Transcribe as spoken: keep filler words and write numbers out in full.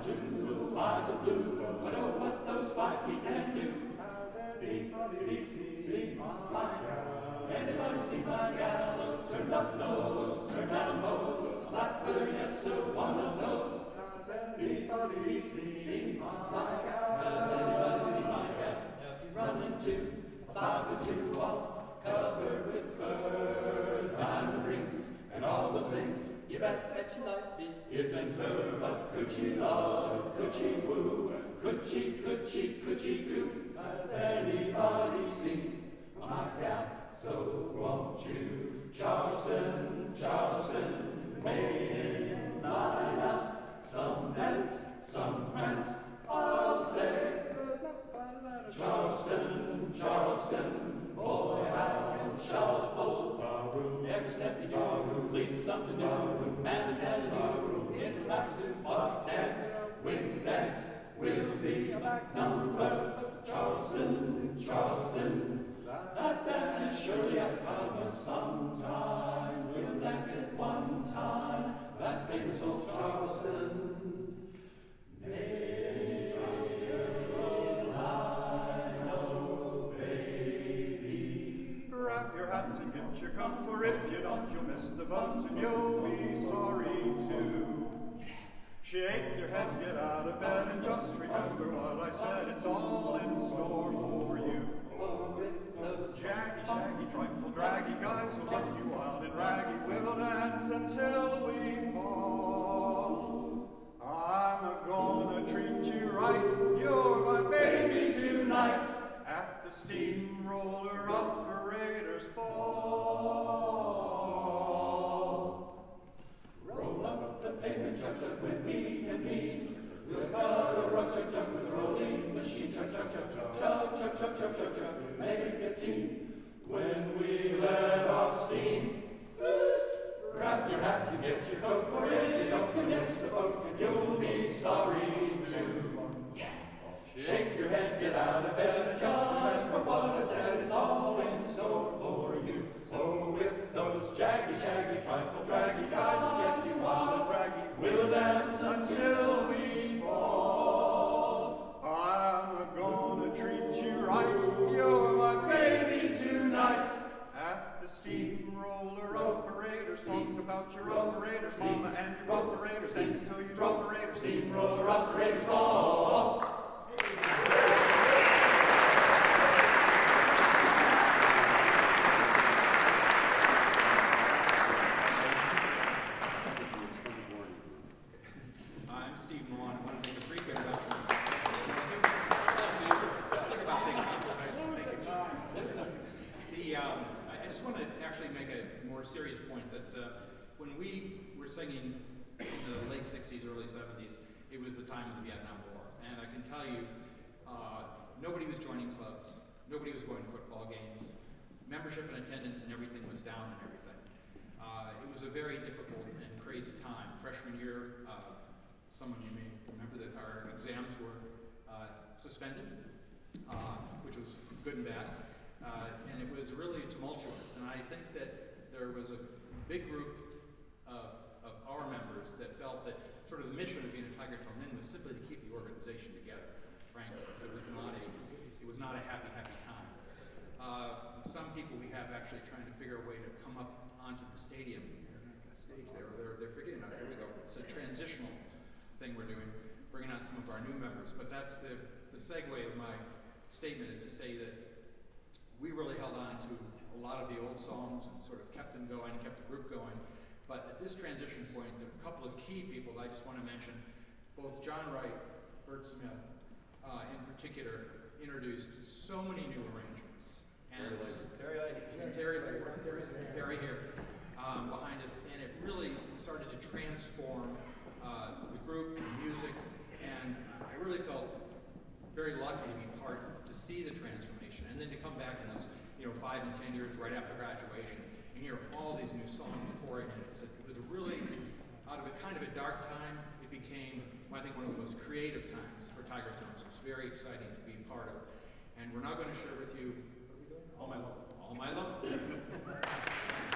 and two, eyes of blue, but oh, what those five feet can do. Has anybody seen my gal? Anybody seen my gal? Turned up nose, turned down nose, flatbird, yes sir, one of those. Has anybody seen my gal? Has anybody seen my gal? Now if you run into a five foot two wall, covered with fur, diamond rings, and all those things, you bet that your life it isn't her, but could she love, could she woo, could she, could she, could she coo? Has anybody seen my gal? So won't you, Charleston, Charleston, maiden, line up, some dance, some prance, I'll say, Charleston, Charleston, boy, how you shuffle. Every step you do leads to something new. Man, I'm telling you, it's a Lapazoo walk dance. Wind dance will be a back number. Charleston, Charleston, that dance is surely a coming sometime. We'll dance it one time, that famous old Charleston. May I know, baby. Grab your hat and get your coat, for if you don't, you'll miss the boat and you'll be sorry too. Shake your head, get out of bed, and just remember what I said. It's all in store for you. Oh, with those Jaggy, shaggy, trifle, draggy guys will get you wild and raggy. We'll dance until we fall. I'm gonna treat you right. You're my baby tonight. At the steamroller operator's ball. Roll up the pavement, chuck chuck, when we convene. We'll cut a rug, chuck chuck, with a rolling machine. Chuck chuck chuck chuck chuck chuck chuck chuck chuck chuck. Make a scene when we let off steam. Grab your hat and get your coat, for if you don't, you miss the boat and you'll be sorry too. Shake your head, get out of bed, and just remember what I said. It's all in store for you. So with those jaggy, shaggy, trifle, draggy guys will get you wild and braggy. We'll dance until we fall. I'm gonna treat you right. You're my baby tonight. At the steamroller operators, talk about your operators, mama and your operators, dance until your operators, Steamroller operators ball. I'm Steve Millan. I want to make a brief introduction. The, um, I just want to actually make a more serious point that uh, when we were singing in the late sixties, early seventies, it was the time of the Vietnam War. And I can tell you, uh, nobody was joining clubs. Nobody was going to football games. Membership and attendance and everything was down and everything. Uh, it was a very difficult and crazy time. Freshman year, uh, some of you may remember that our exams were uh, suspended, uh, which was good and bad. Uh, and it was really tumultuous. And I think that there was a big group of, of our members that felt that sort of the mission of being a Tiger Tail Inn was simply to keep the organization together, frankly. It was not a, it was not a happy, happy time. Uh, some people we have actually trying to figure a way to come up onto the stadium. They're not going to stage there. They're, they're figuring it out. Here we go. It's a transitional thing we're doing, bringing on some of our new members. But that's the, the segue of my statement, is to say that we really held on to a lot of the old songs and sort of kept them going, kept the group going. But at this transition point, there are a couple of key people I just want to mention. Both John Wright, Bert Smith, uh, in particular, introduced so many new arrangements. And Terry Lake. Terry Lake. Terry, Terry here um, behind us. And it really started to transform uh, the group, the music, and I really felt very lucky to be part, to see the transformation, and then to come back in those, you know, five and ten years right after graduation and hear all these new songs pouring in. It was a, it was a really, out of a kind of a dark time, it became, I think, one of the most creative times for Tiger Tones. It was very exciting to be part of. And we're now going to share with you All My Love. All My Love.